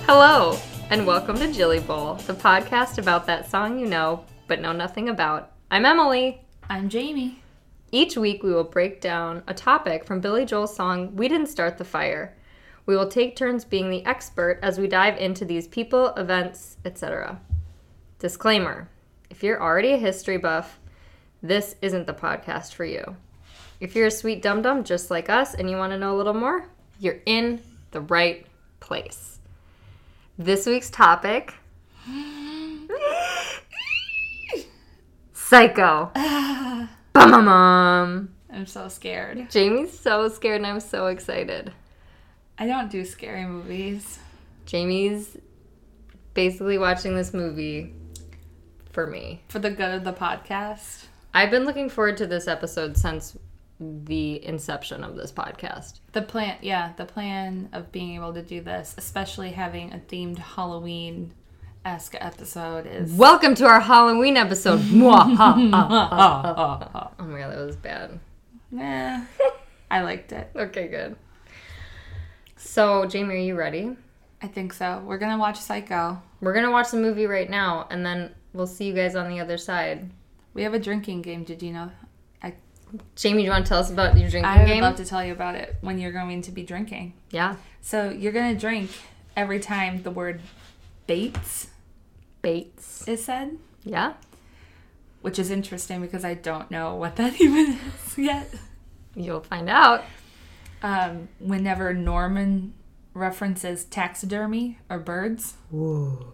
Hello, and welcome to Jilly Bowl, the podcast about that song you know, but know nothing about. I'm Emily. I'm Jamie. Each week we will break down a topic from Billy Joel's song, We Didn't Start the Fire. We will take turns being the expert as we dive into these people, events, etc. Disclaimer, if you're already a history buff, this isn't the podcast for you. If you're a sweet dum-dum just like us and you want to know a little more, you're in the right place. This week's topic, Psycho. Bum-bum-bum. I'm so scared. Jamie's so scared and I'm so excited. I don't do scary movies. Jamie's basically watching this movie for me. For the good of the podcast. I've been looking forward to this episode since the inception of this podcast. The plan of being able to do this, especially having a themed Halloween-esque episode is... Welcome to our Halloween episode. Oh my god, that was bad. Nah, I liked it. Okay, good. So, Jamie, are you ready? I think so. We're going to watch Psycho. We're going to watch the movie right now, and then we'll see you guys on the other side. We have a drinking game, did you know? Jamie, do you want to tell us about your drinking game? I would love to tell you about it when you're going to be drinking. Yeah. So you're going to drink every time the word Bates is said. Yeah. Which is interesting because I don't know what that even is yet. You'll find out. Whenever Norman references taxidermy or birds. Whoa.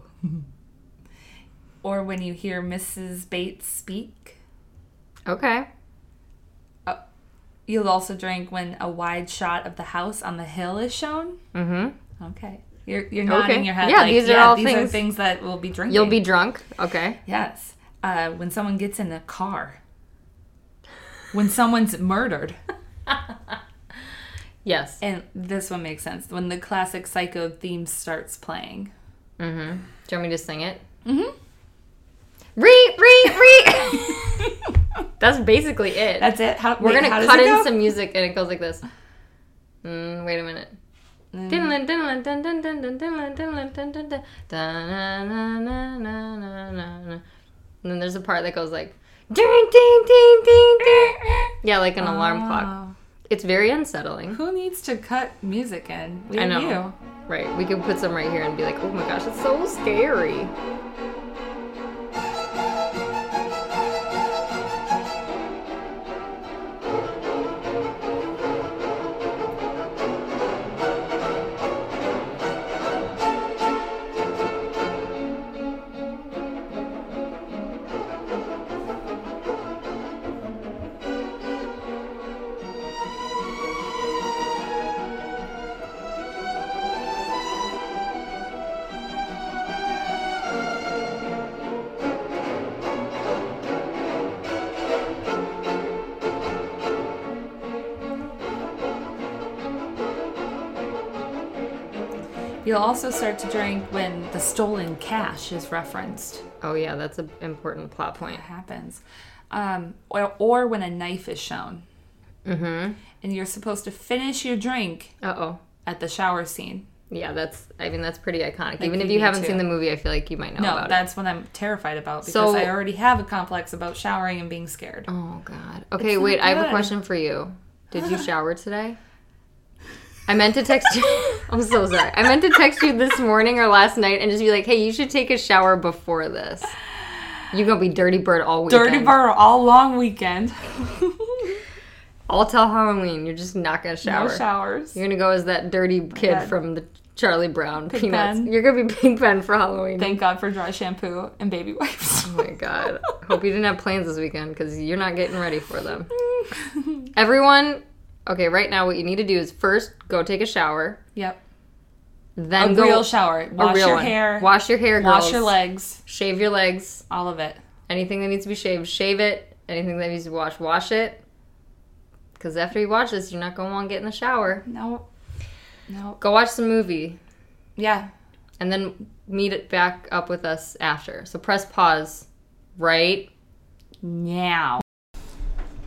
Or when you hear Mrs. Bates speak. Okay. You'll also drink when a wide shot of the house on the hill is shown. Mm-hmm. Okay. You're nodding your head. Yeah, these are things that will be drinking. You'll be drunk. Okay. Yes. When someone gets in a car. When someone's murdered. Yes. And this one makes sense. When the classic Psycho theme starts playing. Mm-hmm. Do you want me to sing it? Mm-hmm. That's basically it. That's it? We're going to cut in some music and it goes like this. Wait a minute. And then there's a part that goes like ding, ding, ding, ding, ding. Yeah, like an alarm clock. It's very unsettling. Who needs to cut music in? I know. You. Right. We could put some right here and be like, oh my gosh, it's so scary. You'll also start to drink when the stolen cash is referenced. Oh yeah, that's an important plot point. That happens. Or when a knife is shown. Mm-hmm. And you're supposed to finish your drink at the shower scene. Yeah, that's pretty iconic. Like even if you haven't seen the movie, I feel like you might know about it. No, that's what I'm terrified about because I already have a complex about showering and being scared. Oh, God. Okay, wait, I have a question for you. Did you shower today? I meant to text you. I'm so sorry. I meant to text you this morning or last night and just be like, hey, you should take a shower before this. You're going to be Dirty Bird all weekend. Dirty Bird all long weekend. All till Halloween. You're just not going to shower. No showers. You're going to go as that dirty kid from the Charlie Brown Peanuts. Pigpen. You're going to be Pigpen for Halloween. Thank God for dry shampoo and baby wipes. Oh my God. Hope you didn't have plans this weekend because you're not getting ready for them. Everyone, okay, right now what you need to do is first go take a shower. Yep. Then a real shower. Wash your hair. Wash your hair, girls. Wash your legs. Shave your legs. All of it. Anything that needs to be shaved, shave it. Anything that needs to be washed, wash it. Because after you watch this, you're not going to want to get in the shower. No. Go watch the movie. Yeah. And then meet it back up with us after. So press pause right now.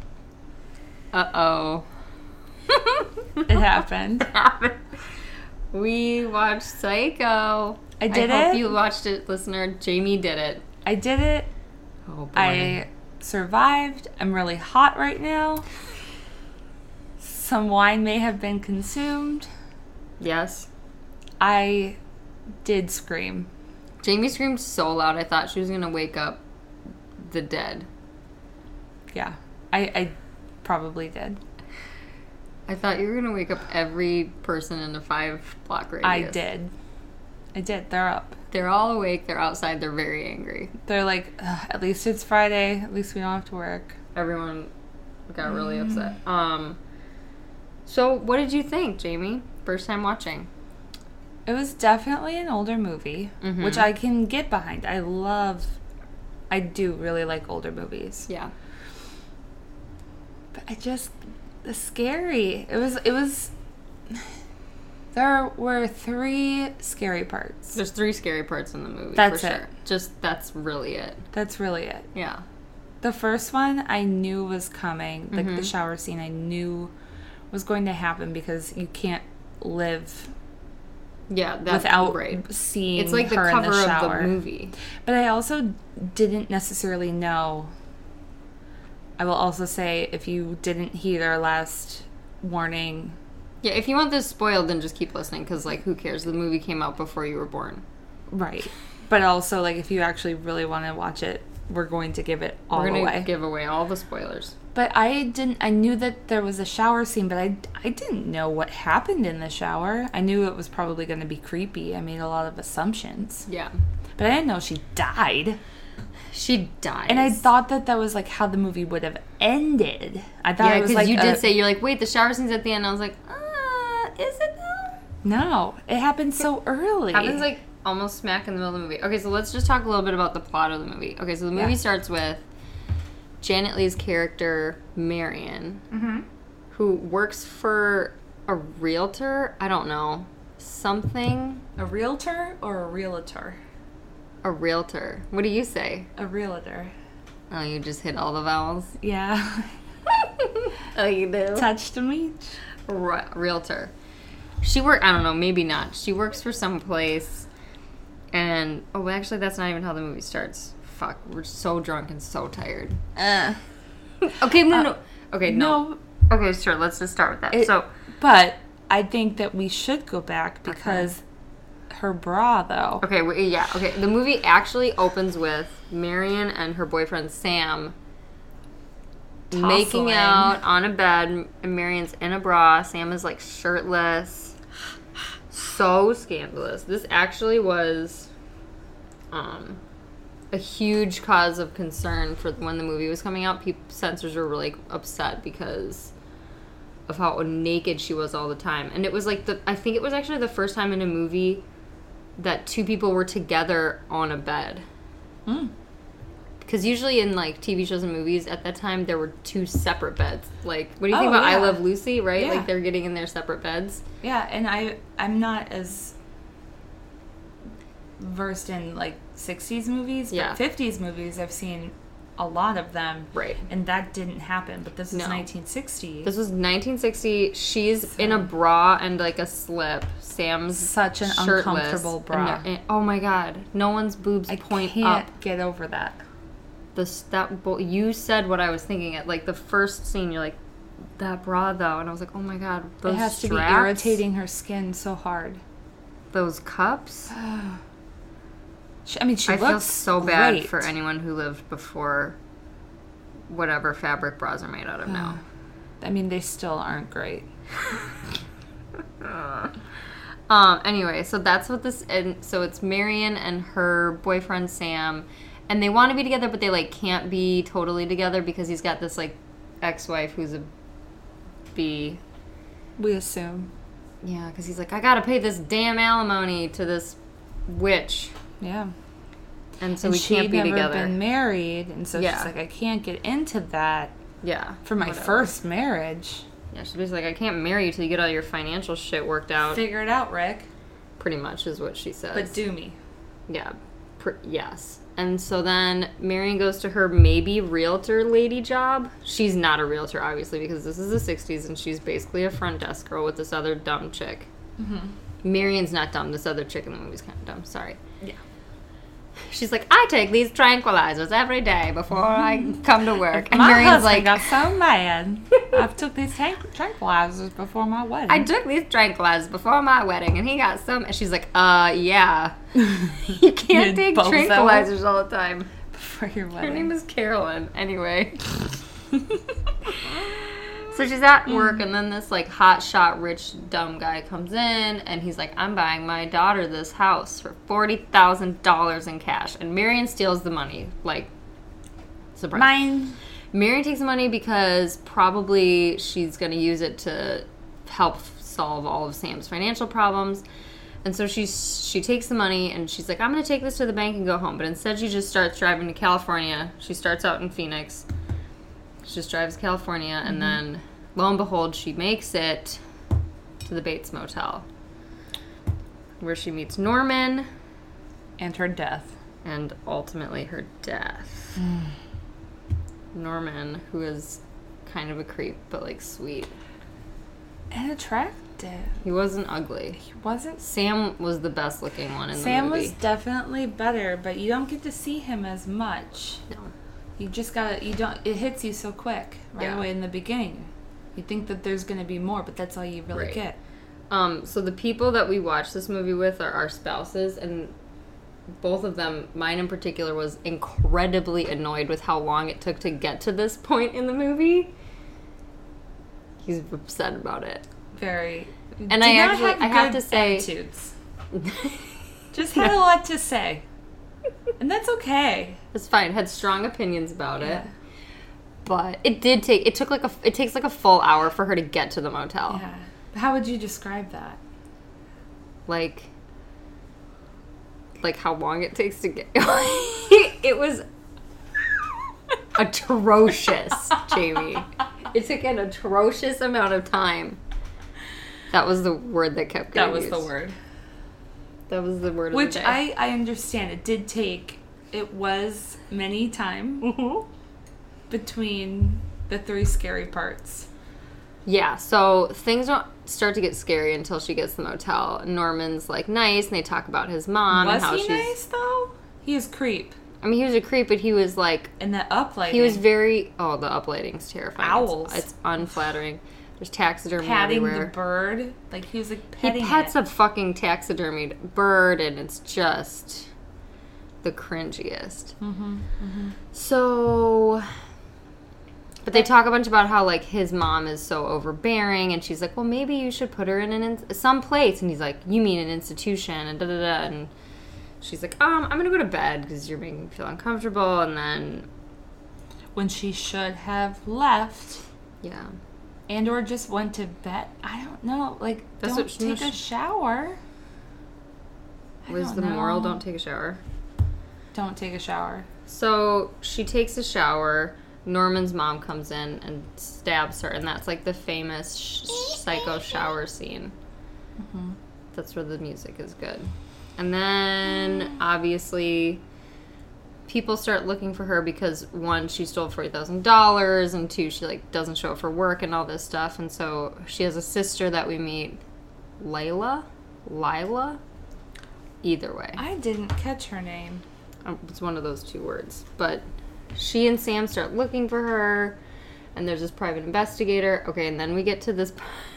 Uh-oh. It happened. We watched Psycho. I did I hope it. you watched it, listener. Jamie did it. I did it. Oh, boy. I survived. I'm really hot right now. Some wine may have been consumed. Yes. I did scream. Jamie screamed so loud I thought she was going to wake up the dead. Yeah, I probably did. I thought you were going to wake up every person in the 5-block radius. I did. They're up. They're all awake. They're outside. They're very angry. They're like, at least it's Friday. At least we don't have to work. Everyone got really upset. So what did you think, Jamie? First time watching. It was definitely an older movie, which I can get behind. I do really like older movies. Yeah. But it's scary. It was, there were 3 scary parts. There's 3 scary parts in the movie. That's for it. Sure. Just, that's really it. That's really it. Yeah. The first one I knew was coming. Like the shower scene I knew was going to happen because you can't live without seeing It's like the her cover in the shower. of the movie. But I also didn't necessarily know. I will also say, if you didn't heed our last warning... Yeah, if you want this spoiled, then just keep listening, because, like, who cares? The movie came out before you were born. Right. But also, like, if you actually really want to watch it, we're going to give it all away. We're going to give away all the spoilers. But I knew that there was a shower scene, but I didn't know what happened in the shower. I knew it was probably going to be creepy. I made a lot of assumptions. Yeah. But I didn't know she died. She dies. And I thought that was, like, how the movie would have ended. I thought it was, like... you did say, you're like, wait, the shower scene's at the end. I was like, is it though? No. It happened so early. It happens, like, almost smack in the middle of the movie. Okay, so let's just talk a little bit about the plot of the movie. Okay, so the movie starts with Janet Leigh's character, Marion, who works for a realtor. I don't know. Something. A realtor or a realtor? A realtor. What do you say? A realtor. Oh, you just hit all the vowels? Yeah. Oh, you do? Touch to me. Realtor. She I don't know, maybe not. She works for some place, and, actually, that's not even how the movie starts. Fuck, we're so drunk and so tired. Okay, no. Okay, no. Okay, sure, let's just start with that. But I think that we should go back because her bra, though. Okay, okay. The movie actually opens with Marion and her boyfriend, Sam, making out on a bed, and Marion's in a bra. Sam is, like, shirtless. So scandalous. This actually was a huge cause of concern for when the movie was coming out. Censors were really upset because of how naked she was all the time. And it was like I think it was actually the first time in a movie that 2 people were together on a bed. Because usually in, like, TV shows and movies at that time, there were 2 separate beds. Like, what do you think about I Love Lucy, right? Yeah. Like, they're getting in their separate beds. Yeah, and I'm not as versed in, like, 60s movies, but 50s movies, I've seen a lot of them. Right. And that didn't happen, but this is 1960. This was 1960. She's in a bra and, like, a slip. Sam's such an shirtless, uncomfortable bra. And oh, my God. No one's boobs point up. I can't get over that. You said what I was thinking at, like, the first scene. You're like, that bra, though. And I was like, oh, my God. Those it has to straps, be irritating her skin so hard. Those cups. I mean, I feel so bad for anyone who lived before whatever fabric bras are made out of now. I mean, they still aren't great. Anyway, so that's what this... And so it's Marion and her boyfriend, Sam... And they want to be together, but they, like, can't be totally together because he's got this, like, ex-wife who's a B. We assume. Yeah, because he's like, I gotta pay this damn alimony to this witch. Yeah. And so we can't be together. She'd never been married, and so she's like, I can't get into that. Yeah. For my first marriage. Yeah, she's basically like, I can't marry you till you get all your financial shit worked out. Figure it out, Rick. Pretty much is what she says. But do me. Yeah. Yes. And so then Marion goes to her maybe realtor lady job. She's not a realtor, obviously, because this is the 60s, and she's basically a front desk girl with this other dumb chick. Marion's not dumb. This other chick in the movie's kind of dumb. Sorry. Yeah. She's like, I take these tranquilizers every day before I come to work. And Marion's like, got so mad. I've took these tranquilizers before my wedding. I took these tranquilizers before my wedding, and he got some. And she's like, yeah. You can't take tranquilizers all the time. Before your wedding. Her name is Carolyn. Anyway. So she's at work, and then this, like, hotshot rich dumb guy comes in, and he's like, I'm buying my daughter this house for $40,000 in cash. And Marion steals the money. Like, surprise. Mine. Marion takes the money because probably she's going to use it to help solve all of Sam's financial problems. And so she takes the money, and she's like, I'm going to take this to the bank and go home. But instead, she just starts driving to California. She starts out in Phoenix. She just drives to California, and then, lo and behold, she makes it to the Bates Motel, where she meets Norman. And her death. And ultimately her death. Norman, who is kind of a creep, but, like, sweet. And attractive. He wasn't ugly. He wasn't? Sam was the best looking one in the movie. Sam was definitely better, but you don't get to see him as much. No. You just gotta, it hits you so quick right away in the beginning. You think that there's gonna be more, but that's all you really get. So the people that we watch this movie with are our spouses, and both of them, mine in particular, was incredibly annoyed with how long it took to get to this point in the movie. He's upset about it. Very. And I have to say, attitudes. Just had a lot to say. And that's okay. It's fine. Had strong opinions about it. But it takes like a full hour for her to get to the motel. Yeah. How would you describe that? Like how long it takes to get it was atrocious, Jamie. It took an atrocious amount of time. That was the word that kept getting used. That was the word. That was the word of the day. Which I understand. It was many time between the 3 scary parts. Yeah, so things don't start to get scary until she gets to the motel. Norman's, like, nice, and they talk about his mom and how she's... Was he nice, though? He was creep. I mean, he was a creep, but he was, like... And the uplighting. He was very... Oh, the uplighting's terrifying. Owls. It's unflattering. There's taxidermy Patting everywhere. the bird. Like, he was, like, petting He pets a fucking taxidermied bird, and it's just the cringiest. So... But they talk a bunch about how, like, his mom is so overbearing, and she's like, well, maybe you should put her in some place. And he's like, you mean an institution, and da-da-da. And she's like, I'm going to go to bed because you're making me feel uncomfortable. And then... When she should have left. Yeah. And or just went to bed. I don't know. Like, don't take a shower. Was the moral, don't take a shower? Don't take a shower. So she takes a shower... Norman's mom comes in and stabs her, and that's like the famous psycho shower scene. That's where the music is good. And then, obviously, people start looking for her because, 1, she stole $40,000, and 2, she, like, doesn't show up for work and all this stuff. And so she has a sister that we meet, Lila? Either way. I didn't catch her name. It's one of those 2 words. But... She and Sam start looking for her, and there's this private investigator. Okay, and then we get to this...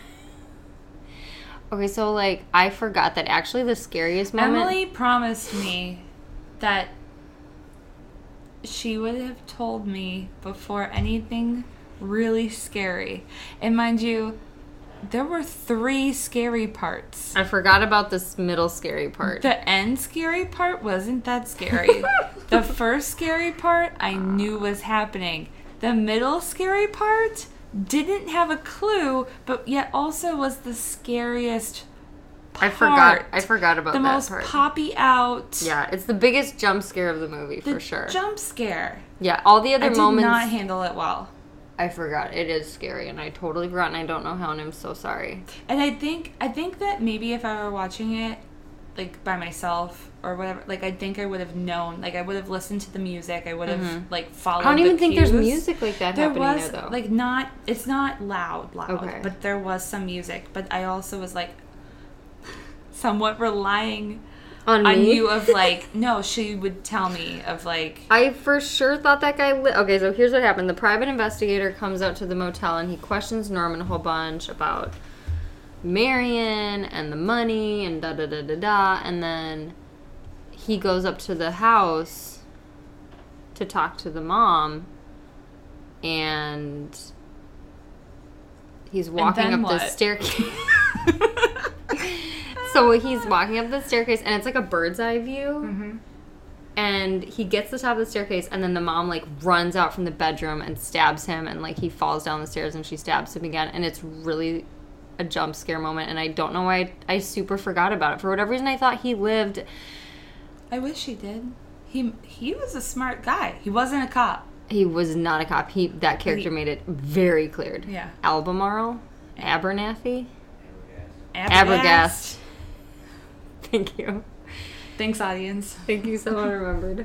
Okay, so, like, I forgot that actually the scariest moment... Emily promised me that she would have told me before anything really scary. And mind you, there were 3 scary parts. I forgot about this middle scary part. The end scary part wasn't that scary. The first scary part I knew was happening. The middle scary part didn't have a clue, but yet also was the scariest part. I forgot about that part. The most poppy out. Yeah, it's the biggest jump scare of the movie, for sure. Jump scare. Yeah, all the other moments... I did not handle it well. I forgot. It is scary, and I totally forgot, and I don't know how, and I'm so sorry. And I think that maybe if I were watching it, like, by myself or whatever, like, I think I would have known. Like, I would have listened to the music. I would have, like, followed the I don't even cues. think there's music like that happening there, though. Like, it's not loud, okay. but there was some music. But I also was like, somewhat relying On on me? you of like, no, she would tell me of like, I for sure thought that guy okay, so here's what happened. The private investigator comes out to the motel and he questions Norman a whole bunch about Marion and the money and da-da-da-da-da. And then he goes up to the house to talk to the mom. And he's walking then up the what? staircase. So he's walking up the staircase, and it's like a bird's eye view. Mm-hmm. And he gets to the top of the staircase, and then the mom, like, runs out from the bedroom and stabs him, and, like, he falls down the stairs, and she stabs him again. And it's really a jump scare moment, and I don't know why I super forgot about it. For whatever reason, I thought he lived. I wish he did. He was a smart guy. He wasn't a cop. He was not a cop. That character made it very clear. Yeah. Albemarle? Abernathy? Abergast. Thank you. Thanks, audience. Thank you, someone remembered.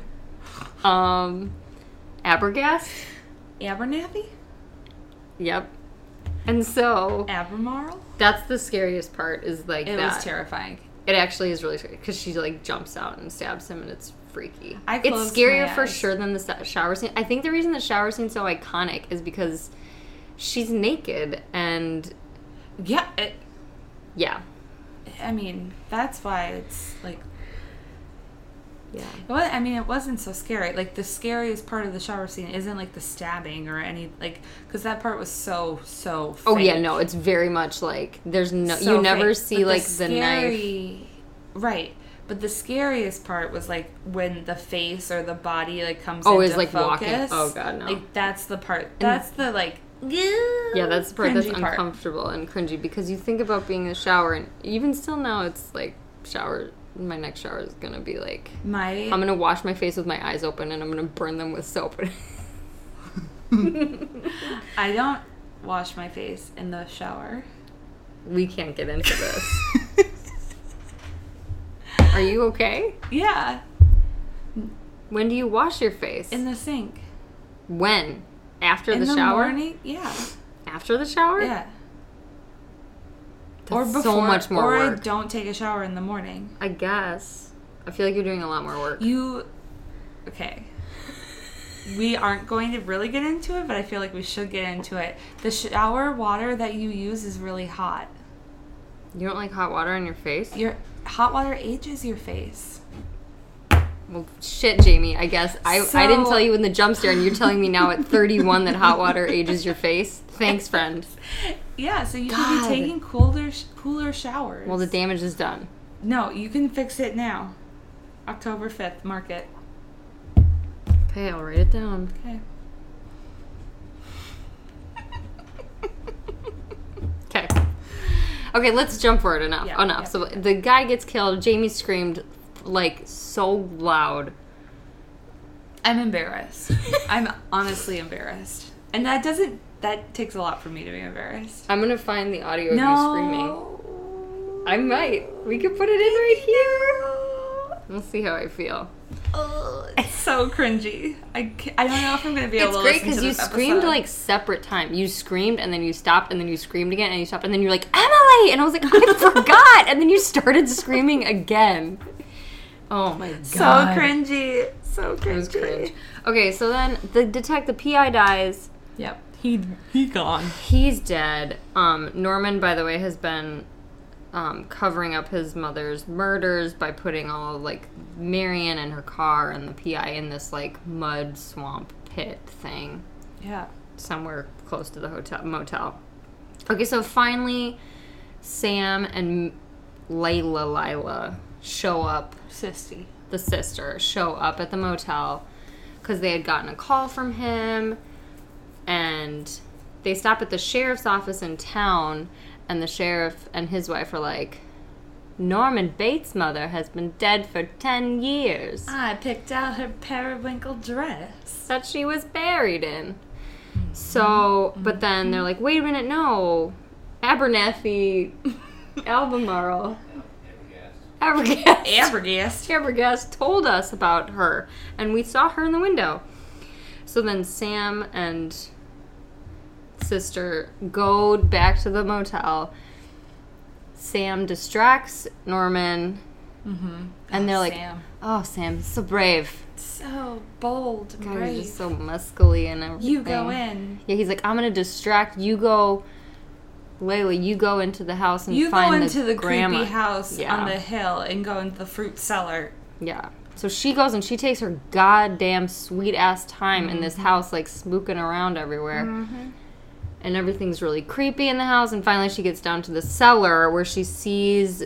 Abergast? Abernathy? Yep. And so, Albemarle? that's the scariest part, is like It that. was terrifying. It actually is really scary, because she, like, jumps out and stabs him, and it's freaky. I It's closed scarier my for eyes. sure than the shower scene. I think the reason the shower scene's so iconic is because she's naked, and Yeah. yeah. I mean, that's why it's like. Yeah. It wasn't so scary. Like, the scariest part of the shower scene isn't, like, the stabbing or any, like, because that part was so fake. Oh, yeah, no, it's very much like, there's no, So you never fake. see, But like, the knife. Right. But the scariest part was, like, when the face or the body, like, comes Oh, into is, like, focus. walking. Oh, God, no. Like, that's the part. That's the, like, Yeah, that's the part that's cringy part. uncomfortable and cringy, because you think about being in the shower, and even still now, it's like, my next shower is gonna be like, I'm gonna wash my face with my eyes open, and I'm gonna burn them with soap. I don't wash my face in the shower. We can't get into this. Are you okay? Yeah, When do you wash your face? in the sink. When? After In the the shower? morning? Yeah. After the shower? Yeah. That's Or before. so much more or I work. don't take a shower in the morning. I guess. I feel like you're doing a lot more work. Okay. We aren't going to really get into it, but I feel like we should get into it. The shower water that you use is really hot. You don't like hot water on your face? Your hot water ages your face. Well, shit, Jamie, I guess. I didn't So- tell you in the jump scare, and you're telling me now at 31 that hot water ages your face? Thanks, friend. Yeah, so you should God. be taking cooler showers. Well, the damage is done. No, you can fix it now. October 5th, mark it. Okay, I'll write it down. Okay. Okay. Okay, let's jump forward enough. Yeah, Enough. yeah. So the guy gets killed. Jamie screamed, like, so loud. I'm embarrassed. I'm honestly embarrassed. And that takes a lot for me to be embarrassed. I'm gonna find the audio of you screaming. No. I might. We could put it in right here. We'll see how I feel. It's so cringy. I don't know if I'm going to be able It's to great listen to because you this screamed episode. like separate time. You screamed and then you stopped and then you screamed again and you stopped and then you're like, Emily! And I was like, I forgot! And then you started screaming again. Oh my god. So cringy. So cringy. It was cringe. Okay, so then the PI dies. Yep. He gone. He's dead. Norman, by the way, has been covering up his mother's murders by putting all like Marion and her car and the PI in this like mud swamp pit thing Yeah. somewhere close to the motel. Okay, so finally Sam and Lila show up. Sissy. The sister show up at the motel because they had gotten a call from him, and they stop at the sheriff's office in town, and the sheriff and his wife are like, Norman Bates' mother has been dead for 10 years I picked out her periwinkle dress. that she was buried in. So, but then they're like, wait a minute, no, Abernathy Albemarle Abergast told us about her, and we saw her in the window. So then Sam and sister go back to the motel. Sam distracts Norman. Mm-hmm. And they're like, Sam. oh, Sam, so brave. So bold and God, brave. he's just so muscly and everything. You go in. Yeah, he's like, I'm going to distract. You go, Layla, you go into the house and You find go into the grandma. creepy house Yeah. on the hill and go into the fruit cellar. Yeah. So she goes and she takes her goddamn sweet-ass time in this house, like, spooking around everywhere. Mm-hmm. And everything's really creepy in the house. And finally she gets down to the cellar where she sees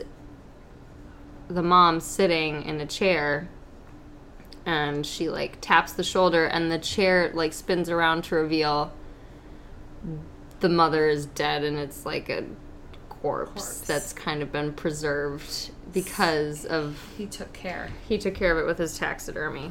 the mom sitting in a chair. And she, like, taps the shoulder, and the chair, like, spins around to reveal the mother is dead, and it's, like, a corpse that's kind of been preserved because of... He took care. He took care of it with his taxidermy.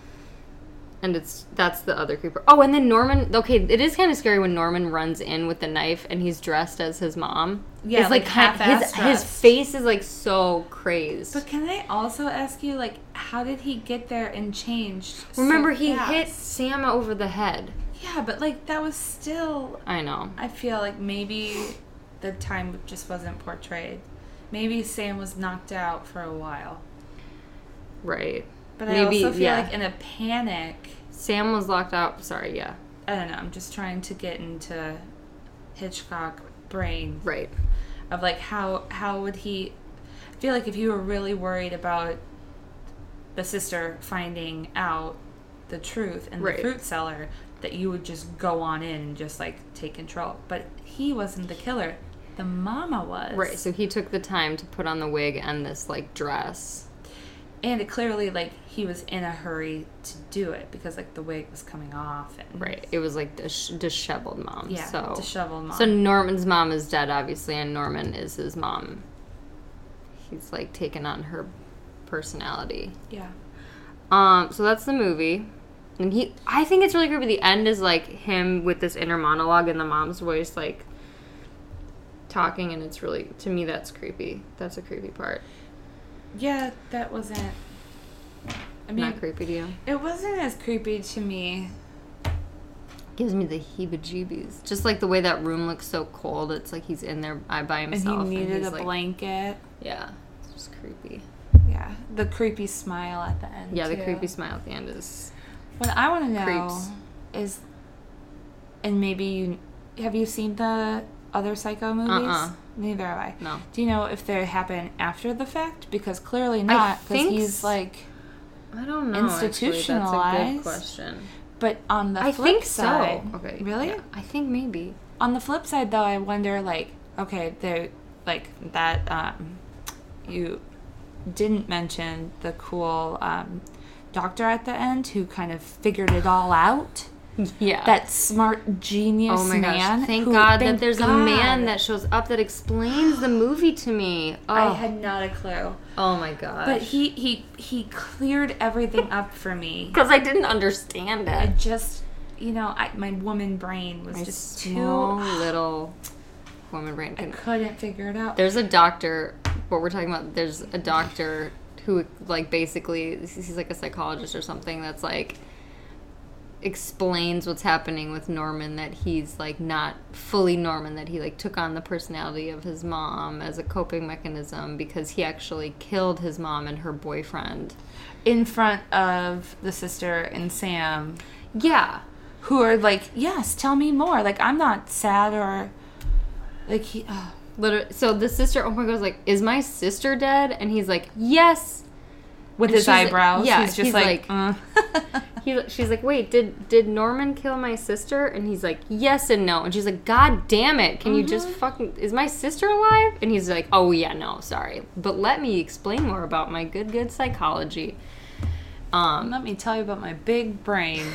And that's the other creeper. Oh, and then Norman... Okay, it is kind of scary when Norman runs in with the knife, and he's dressed as his mom. Yeah, it's like half-assed his dressed. face is, like, so crazed. But can I also ask you, like, how did he get there and changed? Remember, so he fast? hit Sam over the head. Yeah, but, like, that was still... I know. I feel like maybe the time just wasn't portrayed. Maybe Sam was knocked out for a while. Right. But Maybe, I also feel yeah. like in a panic... Sam was locked out. Sorry, yeah. I don't know. I'm just trying to get into Hitchcock brain Right. of, like, how would he... I feel like if you were really worried about the sister finding out the truth in the Right. fruit cellar, that you would just go on in and just, like, take control. But he wasn't the killer. The mama was. Right, so he took the time to put on the wig and this, like, dress. And it clearly, like, he was in a hurry to do it because, like, the wig was coming off. And Right. It was, like, disheveled mom. Yeah, so. disheveled mom. So Norman's mom is dead, obviously, and Norman is his mom. He's, like, taken on her personality. Yeah. So that's the movie. And I think it's really creepy. The end is, like, him with this inner monologue in the mom's voice, like, talking, and it's really, to me, that's creepy. That's a creepy part. Yeah, that wasn't... I mean, Not creepy to you? it wasn't as creepy to me. Gives me the heebie-jeebies. Just, like, the way that room looks so cold. It's like he's in there by himself. And he needed he's a like, blanket. Yeah. It's just creepy. Yeah. The creepy smile at the end, Yeah, the too. creepy smile at the end is... What I want to know Creeps. is... And maybe you... Have you seen the other Psycho movies? Uh-uh. Neither have I. No. Do you know if they happen after the fact? Because clearly not. Because think he's, like... I don't know, actually. That's a Institutionalized. good question. But on the I flip think side... so. Okay. Really? Yeah, I think maybe. On the flip side, though, I wonder, like... Okay, they're... Like, that... you didn't mention the cool... doctor at the end who kind of figured it all out. Yeah. That smart genius Oh my man. gosh. Thank who- God thank that there's a God. man that shows up that explains the movie to me. Oh, I had not a clue. oh my gosh. But he cleared everything up for me. Because I didn't understand I it. just, my woman brain was My just small too... little woman brain. I couldn't figure it out. There's a doctor, what we're talking about, there's a doctor who, like, basically, he's like a psychologist or something that's, like, explains what's happening with Norman, that he's, like, not fully Norman, that he, like, took on the personality of his mom as a coping mechanism because he actually killed his mom and her boyfriend. In front of the sister and Sam, Yeah. who are like, yes, tell me more. Like, I'm not sad or... Like, he... Literally, so the sister, oh my God, was like, is my sister dead? And he's like, yes. With And his she's like- eyebrows. yeah, He's just he's like... She's like, wait, did Norman kill my sister? And he's like, yes and no. And she's like, God damn it, can you just fucking, is my sister alive? And he's like, oh yeah, no, sorry, but let me explain more about my good psychology. Let me tell you about my big brain.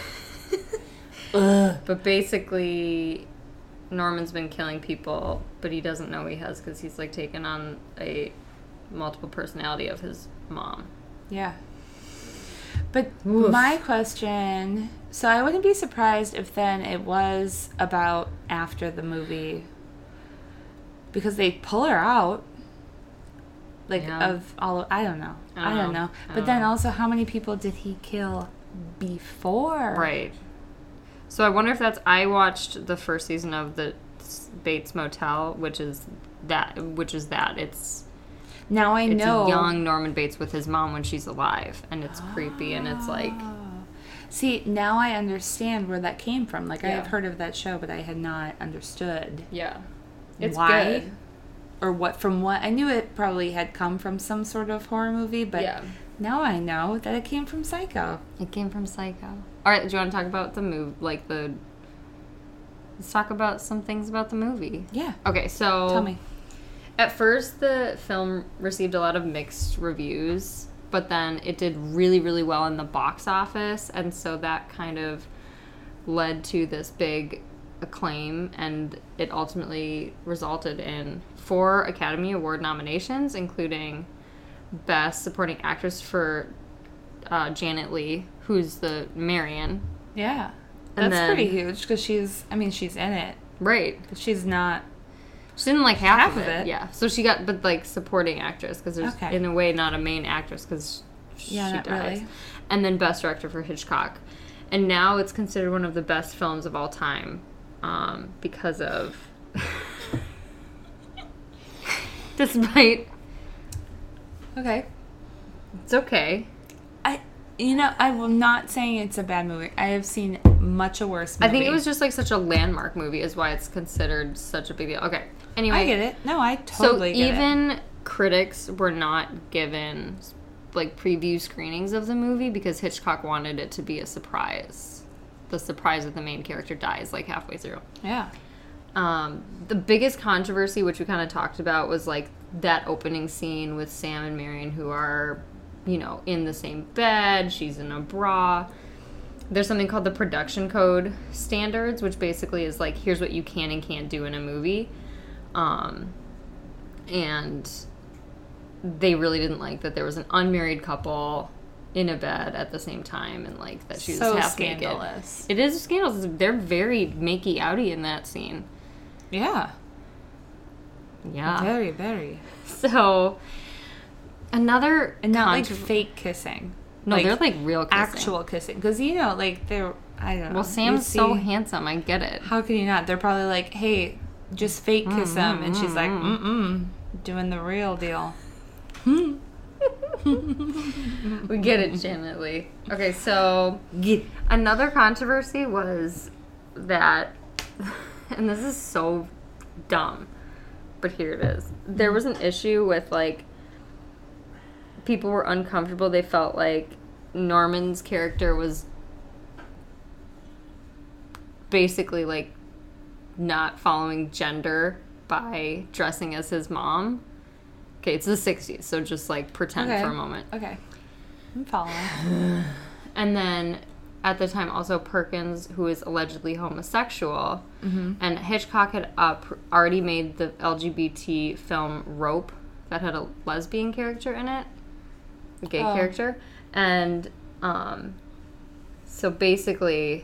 But basically, Norman's been killing people, but he doesn't know he has because he's, like, taken on a multiple personality of his mom. Yeah. But Oof. my question... So I wouldn't be surprised if then it was about after the movie. Because they pull her out. Like, Yeah. of all... I don't know. I I don't know. I But don't then know. also, how many people did he kill before? Right. So I wonder if that's... I watched the first season of the Bates Motel, which is which is that it's Now I know. a young Norman Bates with his mom when she's alive, and it's creepy, and it's like... See, now I understand where that came from. Like, I Yeah. have heard of that show, but I had not understood Yeah. It's why. good. Or what, from what, I knew it probably had come from some sort of horror movie, but Yeah. now I know that it came from Psycho. It came from Psycho. All right, do you want to talk about the movie? Let's talk about some things about the movie. Yeah. Okay, so... Tell me. At first, the film received a lot of mixed reviews, but then it did really, really well in the box office, and so that kind of led to this big acclaim, and it ultimately resulted in 4 Academy Award nominations, including Best Supporting Actress for Janet Leigh, who's the Marion. Yeah. And That's then- pretty huge, because she's in it, Right. but she's not. She didn't like half Half of of it. it. Yeah. So she got, but like supporting actress, because there's Okay. in a way not a main actress because Yeah, she not dies. really. And then best director for Hitchcock, and now it's considered one of the best films of all time, because of despite Okay. it's okay. I'm not saying it's a bad movie. I have seen much a worse I movie. think it was just like such a landmark movie is why it's considered such a big deal. Okay. Anyway, I get it. No, I totally so get it. even critics were not given like preview screenings of the movie because Hitchcock wanted it to be a surprise. The surprise that the main character dies like halfway through. Yeah. The biggest controversy, which we kind of talked about, was like that opening scene with Sam and Marion, who are, in the same bed. She's in a bra. There's something called the production code standards, which basically is like, here's what you can and can't do in a movie. And they really didn't like that there was an unmarried couple in a bed at the same time, and like that she was So half scandalous. naked. It is scandalous. They're very makey outy in that scene. Yeah. Yeah. Very, very. So another And not like contro- fake kissing. no, they're like real kissing. actual kissing. Because, they're, I don't know. Well, Sam's You so see- handsome. I get it. How can you not? They're probably like, hey, just fake kiss him. And she's like, doing the real deal. We get it, Janet Leigh. Okay, so Get another controversy was that, and this is so dumb, but here it is. There was an issue with, like, people were uncomfortable. They felt like Norman's character was basically, like, not following gender by dressing as his mom. Okay, it's the 60s, so just, like, pretend Okay. for a moment. Okay. I'm following. And then at the time also Perkins, who is allegedly homosexual, and Hitchcock had already made the LGBT film Rope that had a lesbian character in it, a gay character, and so basically,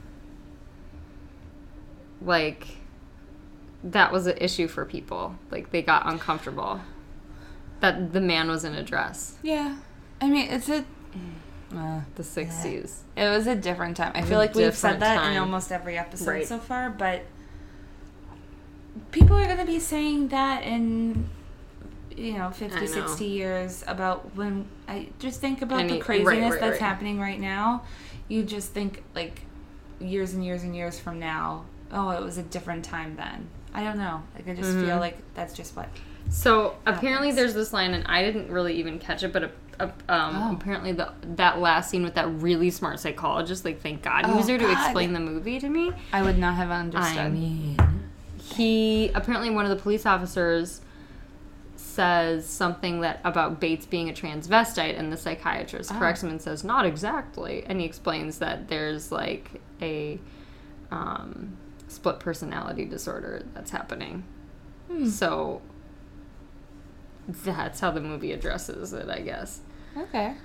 like, that was an issue for people. Like, they got uncomfortable that the man was in a dress. Yeah. I mean, it's a... The 60s. It was a different time. I was feel a like we've different said that in time. almost every episode Right. so far, but people are going to be saying that in, 50, I know. 60 years about when... I just think about the Right, craziness right, that's right. happening right now. You just think, like, years and years and years from now, oh, it was a different time then. I don't know. Like, I just feel like that's just what... So apparently happens. there's this line, and I didn't really even catch it, but apparently that last scene with that really smart psychologist, like, thank God he was there to God. explain the movie to me. I would not have understood. I mean, apparently one of the police officers says something that about Bates being a transvestite, and the psychiatrist corrects him and says, not exactly. And he explains that there's, like, a split personality disorder that's happening. So that's how the movie addresses it, I guess. Okay.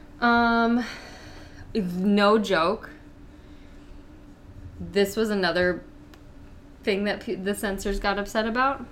No joke. This was another thing that the censors got upset about.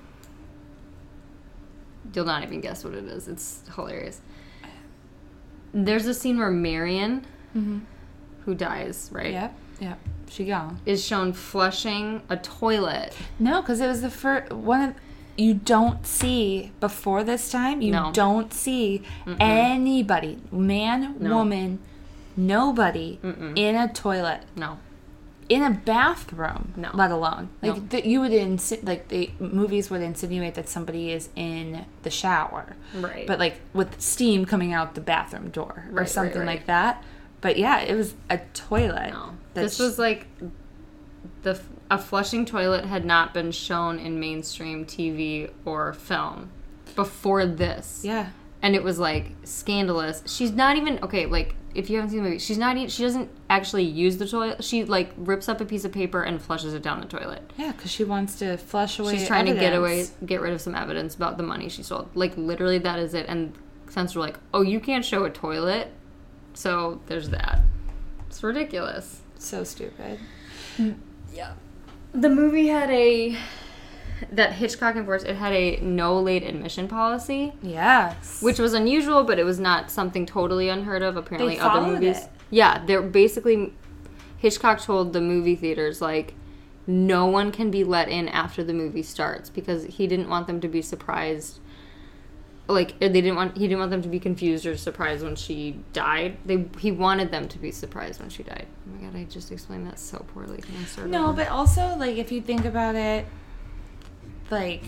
You'll not even guess what it is. It's hilarious. There's a scene where Marion, who dies, right? Yep. Yep. She gone. Is shown flushing a toilet. No, because it was the first one of... you don't see, before this time, you No. don't see anybody, man, woman, nobody in a toilet. No. In a bathroom, No. let alone. Like, No. that you would the movies would insinuate that somebody is in the shower. Right. But, like, with steam coming out the bathroom door or Right, something right. like that. But, yeah, it was a toilet. No. that This was like a flushing toilet had not been shown in mainstream TV or film before this. Yeah. And it was like scandalous. She's not even okay. Like if you haven't seen the movie, she's not. She doesn't actually use the toilet. She like rips up a piece of paper and flushes it down the toilet. Yeah, because she wants to flush away. She's trying to evidence. get rid of some evidence about the money she stole. Like literally, that is it. And censors were like, "Oh, you can't show a toilet," so there's that. It's ridiculous. So stupid. Yeah. The movie had that Hitchcock enforced. It had a no late admission policy. Yes. Which was unusual, but it was not something totally unheard of. Apparently, They other followed movies. it. Yeah, they're basically. Hitchcock told the movie theaters, like, no one can be let in after the movie starts because he didn't want them to be surprised. Like, he didn't want them to be confused or surprised when she died. He wanted them to be surprised when she died. Oh my god, I just explained that so poorly. Can I start No, over? but also, like, if you think about it, like,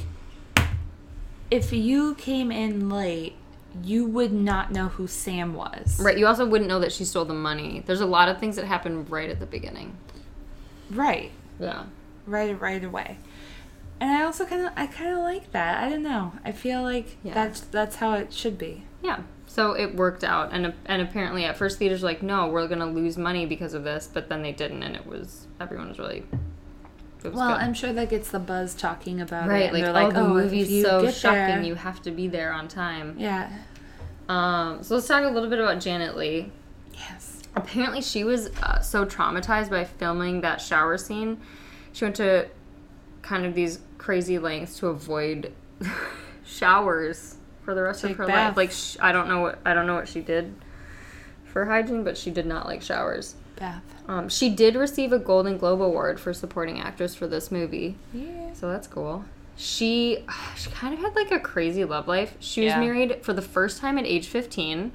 if you came in late, you would not know who Sam was. Right, you also wouldn't know that she stole the money. There's a lot of things that happen right at the beginning. Right. Yeah. Right away. And I also kind of like that. I don't know. I feel like Yeah. that's how it should be. Yeah. So it worked out, and apparently at first theaters were like, no, we're gonna lose money because of this, but then they didn't, and everyone was really. It was Well, good. I'm sure that gets the buzz talking about it. Right, And like, they're like, the if movie's you so get shocking, there- you have to be there on time. Yeah. So let's talk a little bit about Janet Leigh. Yes. Apparently, she was so traumatized by filming that shower scene, she went to kind of these crazy lengths to avoid showers for the rest of Take her baths. life. Like, I don't know what she did for hygiene, but she did not like showers. Bath. She did receive a Golden Globe Award for supporting actress for this movie, Yeah. so that's cool. She kind of had like a crazy love life. She was Yeah. married for the first time at age 15.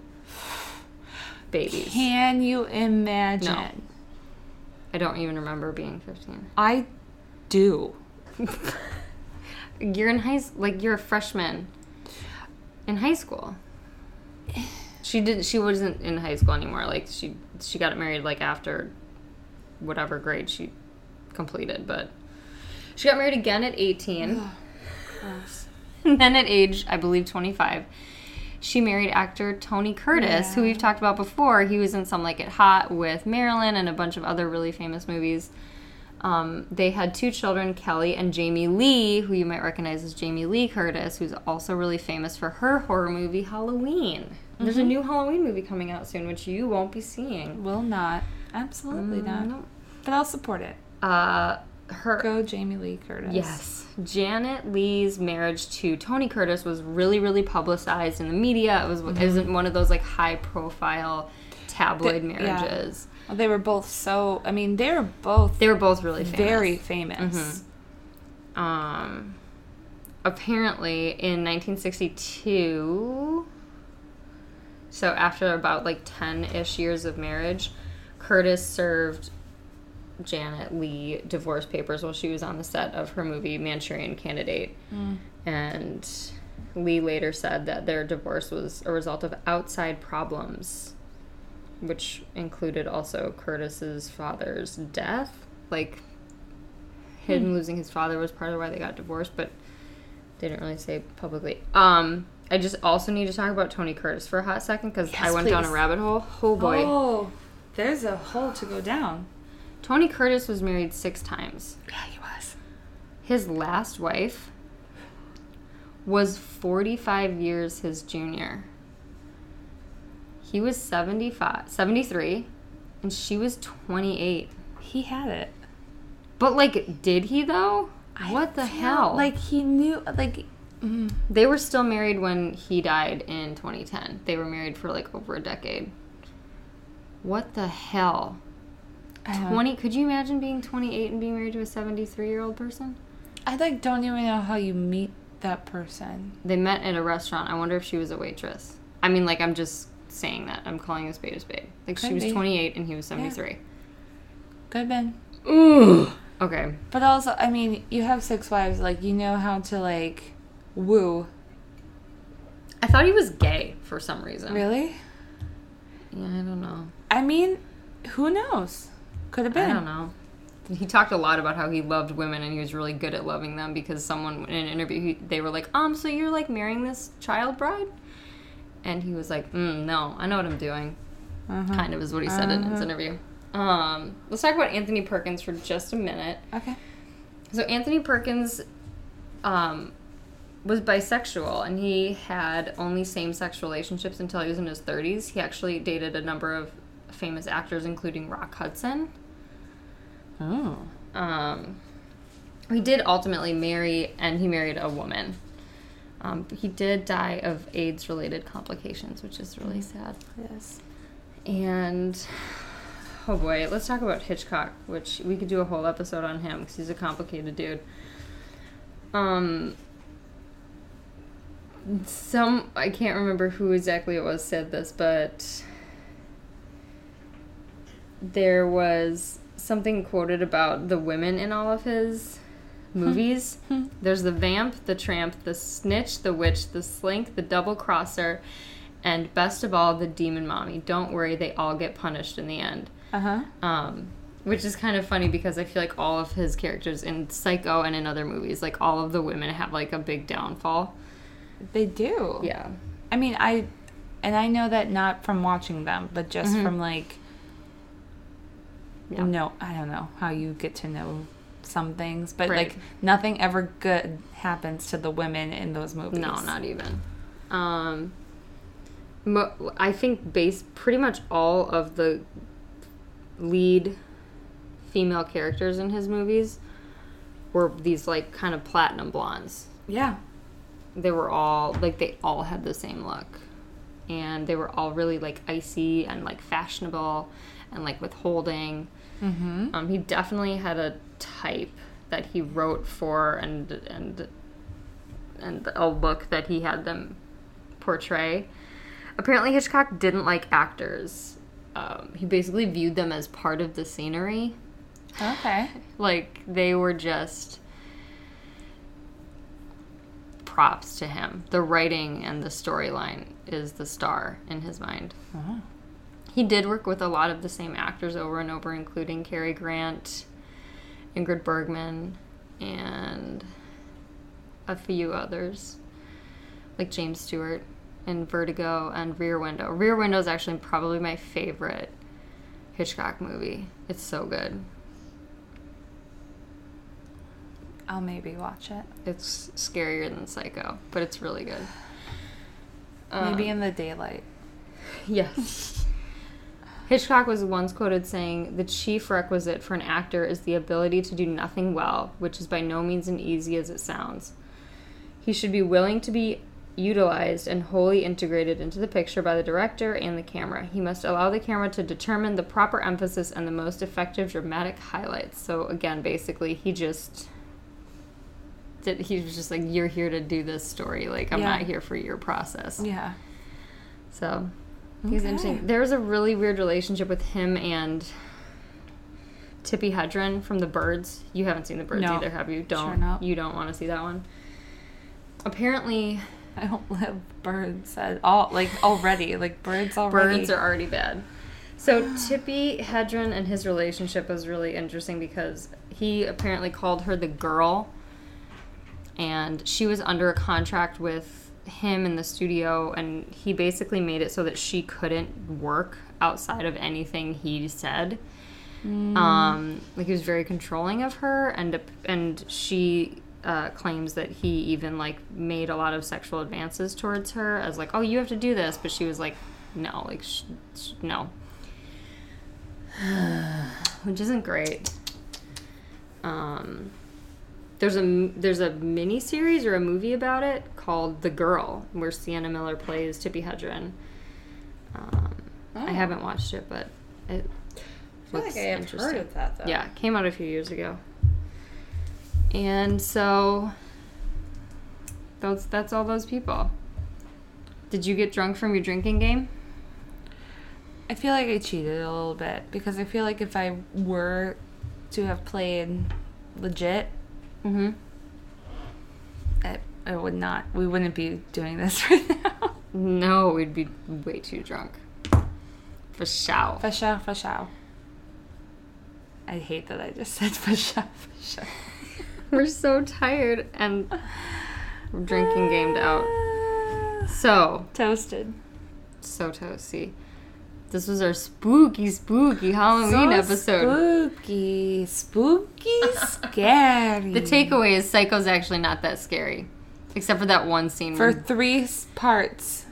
Babies. Can you imagine? No. I don't even remember being 15. I do. You're in you're a freshman in high school. She wasn't in high school anymore. Like she got married like after whatever grade she completed, but she got married again at 18. Gross. And then at age, I believe, 25, she married actor Tony Curtis, who Yeah. we've talked about before. He was in Some Like It Hot with Marilyn and a bunch of other really famous movies. They had 2 children, Kelly and Jamie Lee, who you might recognize as Jamie Lee Curtis, who's also really famous for her horror movie Halloween. There's a new Halloween movie coming out soon, which you won't be seeing. Will not. Absolutely not. No. But I'll support it. Go Jamie Lee Curtis. Yes. Janet Leigh's marriage to Tony Curtis was really, really publicized in the media. It wasn't one of those like high profile tabloid Yeah. marriages. Well, they were both so. I mean, they were both They were both really famous. very famous. Apparently in 1962, so after about like 10-ish years of marriage, Curtis served Janet Leigh divorce papers while she was on the set of her movie Manchurian Candidate. And Leigh later said that their divorce was a result of outside problems, which included also Curtis's father's death. Like, him losing his father was part of why they got divorced, but they didn't really say publicly. I just also need to talk about Tony Curtis for a hot second because Yes, I went down a please. rabbit hole. Oh boy. Oh, there's a hole to go down. Tony Curtis was married 6 times. Yeah, he was. His last wife was 45 years his junior. He was 73, and she was 28. He had it. But, like, did he, though? What the hell? Like, he knew, like... They were still married when he died in 2010. They were married for, like, over a decade. What the hell? 20? Could you imagine being 28 and being married to a 73-year-old person? I, like, don't even know how you meet that person? They met at a restaurant. I wonder if she was a waitress. I mean, like, I'm just saying that. I'm calling a spade a spade. Like, Could she was be. 28 and he was 73. Yeah. Could have been. Ooh. Okay. But also, I mean, you have 6 wives. Like, you know how to, like, woo. I thought he was gay for some reason. Really? Yeah, I don't know. I mean, who knows? Could have been. I don't know. He talked a lot about how he loved women and he was really good at loving them because someone in an interview, they were like, so you're like marrying this child bride? And he was like, no, I know what I'm doing. Kind of is what he said in his interview. Let's talk about Anthony Perkins for just a minute. Okay. So Anthony Perkins was bisexual and he had only same-sex relationships until he was in his 30s. He actually dated a number of famous actors, including Rock Hudson. Oh. He did ultimately marry, and he married a woman. He did die of AIDS-related complications, which is really sad. Yes. And, oh boy, let's talk about Hitchcock, which we could do a whole episode on him, because he's a complicated dude. I can't remember who exactly it was said this, but there was something quoted about the women in all of his movies. There's the vamp, the tramp, the snitch, the witch, the slink, the double crosser, and best of all, the demon mommy. Don't worry, they all get punished in the end. Which is kind of funny because I feel like all of his characters in Psycho and in other movies, like all of the women have like a big downfall. They do. Yeah. I mean, I know that not from watching them, but just from like, no, I don't know how you get to know some things, but Right. like nothing ever good happens to the women in those movies. No, not even. I think pretty much all of the lead female characters in his movies were these like kind of platinum blondes. Yeah. They were all like, they all had the same look, and they were all really like icy and like fashionable and like withholding. He definitely had a type that he wrote for and a look that he had them portray. Apparently Hitchcock didn't like actors. He basically viewed them as part of the scenery. Okay. Like, they were just props to him. The writing and the storyline is the star in his mind. Oh. He did work with a lot of the same actors over and over, including Cary Grant, Ingrid Bergman, and a few others, like James Stewart in Vertigo and Rear Window. Rear Window is actually probably my favorite Hitchcock movie. It's so good. I'll maybe watch it. It's scarier than Psycho, but it's really good. Maybe in the daylight. Yes. Hitchcock was once quoted saying, "The chief requisite for an actor is the ability to do nothing well, which is by no means as easy as it sounds. He should be willing to be utilized and wholly integrated into the picture by the director and the camera. He must allow the camera to determine the proper emphasis and the most effective dramatic highlights." So again, basically, he was just like, you're here to do this story. Like, I'm not here for your process. Yeah. So, he's interesting. There was a really weird relationship with him and Tippi Hedren from The Birds. You haven't seen The Birds either, have you? Sure not. You don't want to see that one? Apparently, I don't love birds at all. Like, already. Like, birds already. Birds are already bad. So, Tippi Hedren and his relationship was really interesting because he apparently called her the girl, and she was under a contract with him in the studio, and he basically made it so that she couldn't work outside of anything he said. Like, he was very controlling of her, and she claims that he even like made a lot of sexual advances towards her as like, oh, you have to do this, but she was like, no, like no, which isn't great. There's a mini series or a movie about it called The Girl, where Sienna Miller plays Tippi Hedren. I haven't watched it, but it looks interesting. heard of that, though. Yeah, it came out a few years ago. And so that's all those people. Did you get drunk from your drinking game? I feel like I cheated a little bit because I feel like if I were to have played legit, Mm-hmm. I would not. We wouldn't be doing this right now. No, we'd be way too drunk. For sure. For sure. I hate that I just said for sure. We're so tired and we're drinking gamed out. So Toasted. So toasty. This was our spooky Halloween episode. Spooky, scary. The takeaway is Psycho's actually not that scary. Except for that one scene. For 3 parts.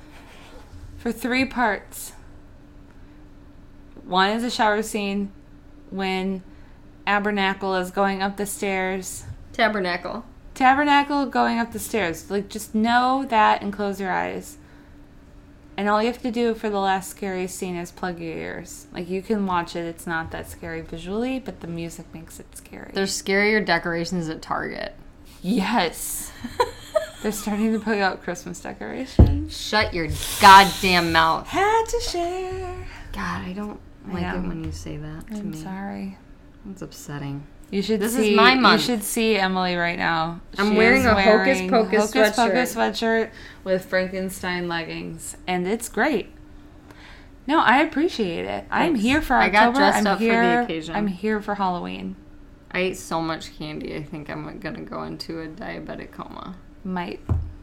One is a shower scene when Abernacle is going up the stairs. Tabernacle Going up the stairs. Like, just know that and close your eyes. And all you have to do for the last scary scene is plug your ears. Like, you can watch it. It's not that scary visually, but the music makes it scary. There's scarier decorations at Target. Yes. They're starting to put out Christmas decorations. Shut your goddamn mouth. Had to share. God, I don't like it when you say that to me. I'm sorry. It's upsetting. This is my month. You should see Emily right now. I'm wearing a Hocus Pocus sweatshirt with Frankenstein leggings, and it's great. No, I appreciate it. I'm here for October. I got dressed up for the occasion. I'm here for Halloween. I ate so much candy, I think I'm going to go into a diabetic coma. Might.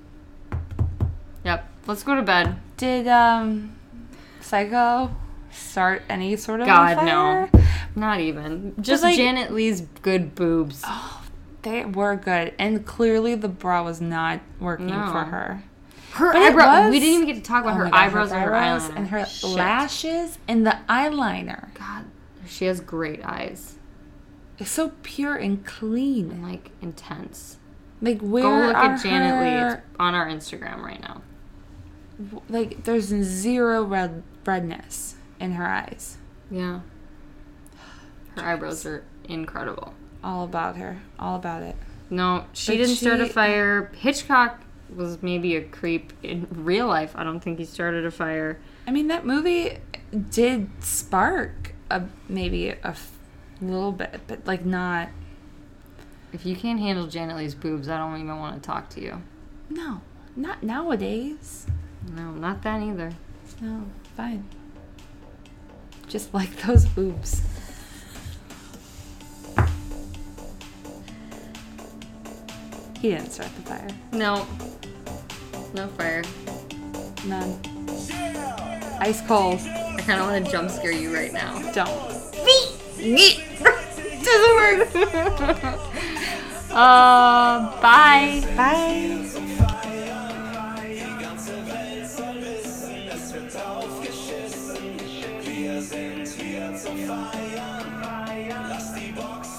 Yep. Let's go to bed. Did Psycho start any sort of God, fire? no. Not even. Just like, Janet Leigh's good boobs. Oh, they were good. And clearly the bra was not working for her. Her eyebrows. We didn't even get to talk about her eyebrows and her eyeliner. And her lashes and the eyeliner. God, she has great eyes. It's so pure and clean. And, like, intense. Like, where Go look at Janet Leigh. It's on our Instagram right now. Like, there's zero redness in her eyes. Yeah. Her eyebrows are incredible. All about her. All about it. No, she didn't start a fire. Hitchcock was maybe a creep in real life. I don't think he started a fire. I mean, that movie did spark maybe a little bit, but, like, not... If you can't handle Janet Leigh's boobs, I don't even want to talk to you. No, not nowadays. No, not that either. No, fine. Just like those boobs. He didn't start the fire. No. No fire. None. Ice cold. I kind of want to jump scare you right now. Don't. Doesn't work. Bye. Bye. Wir sind hier zum Feiern. Lass die Box